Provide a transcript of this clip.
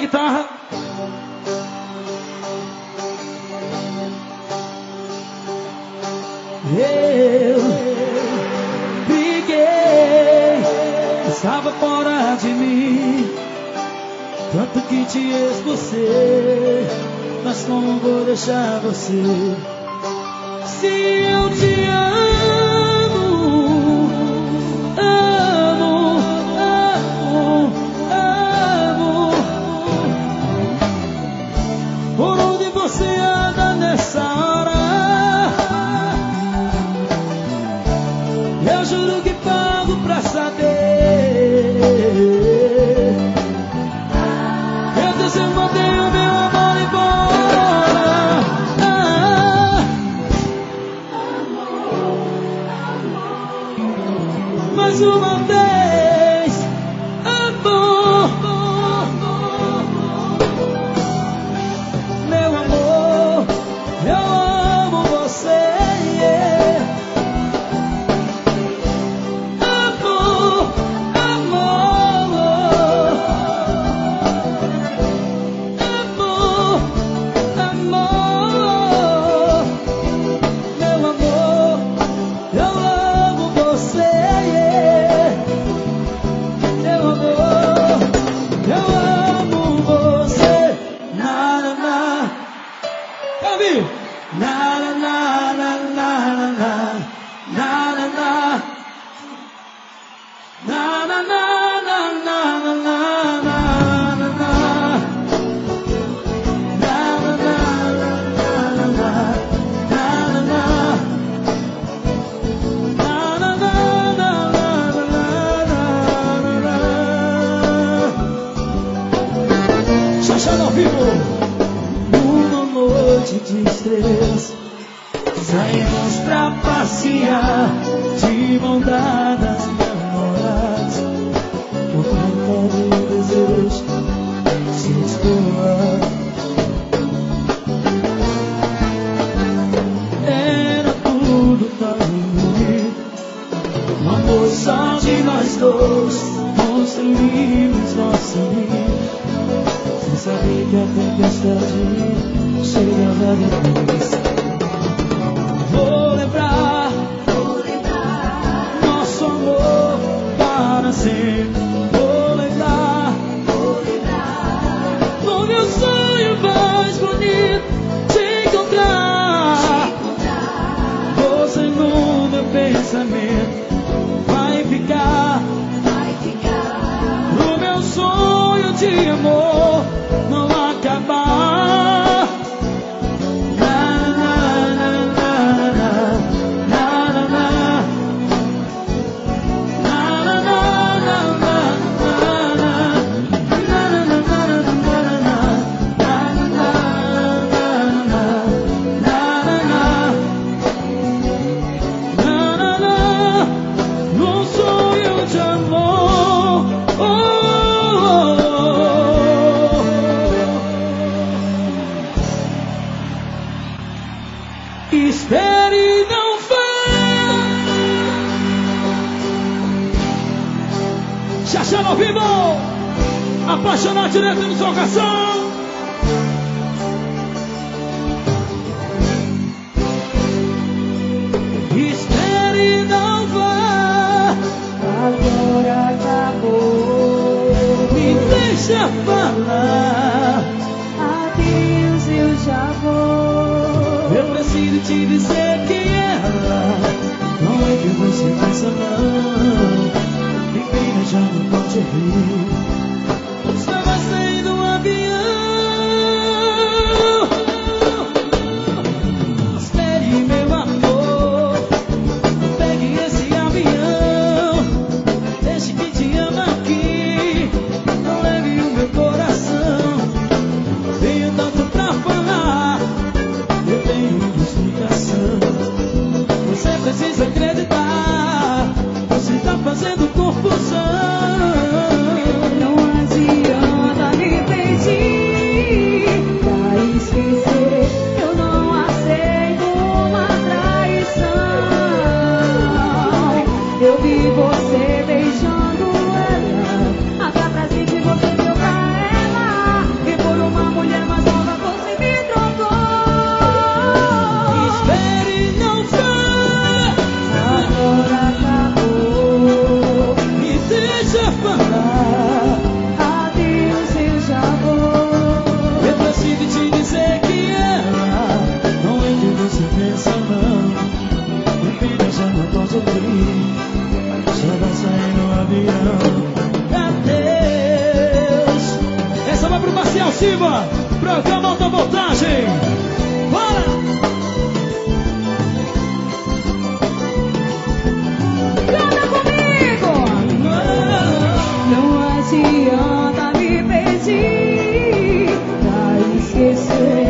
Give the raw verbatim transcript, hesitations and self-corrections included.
guitarra. Eu briguei, estava fora de mim, tanto que te esforcei, mas como vou deixar você? Se eu te amo, amo, amo, amo. Por onde você anda nessa hora? Eu juro que pago pra saber. Eu desejo manter o meu amor embora. Mais uma vez, amor, meu amor, eu amo você. Amor, amor, amor, amor, meu amor, eu amo você. Chachado ao vivo. Numa noite de estresse, saímos pra passear, de mão dadas, namorados, tocando o desejo se explorar. Era tudo tão bonito, um amor só de nós dois, construímos nosso ninho, sem saber que a tempestade chegava depois. Vou lembrar, vou lembrar nosso amor para sempre. Vou lembrar, vou lembrar o meu sonho mais bonito, te encontrar, te encontrar. Você no meu pensamento vai ficar, vai ficar. O meu sonho de amor não acabar. Espere e não vá. Chachado ao vivo. Apaixonado direto no seu coração. Espere e não vá. Agora acabou. Me deixa falar. Adeus, eu já vou. Eu preciso te dizer que ela não é que você pensa não. Ninguém já não pode rir. Estava saindo um avião. Espere, meu amor, pegue esse avião. Deixe que te ama aqui. Não leve o meu coração. Tenho tanto pra falar. Eu tenho explicação. Você precisa acreditar. Você tá fazendo confusão. Não adianta. cima, programa alta voltagem. Bora! Canta comigo! Não adianta me pedir pra esquecer.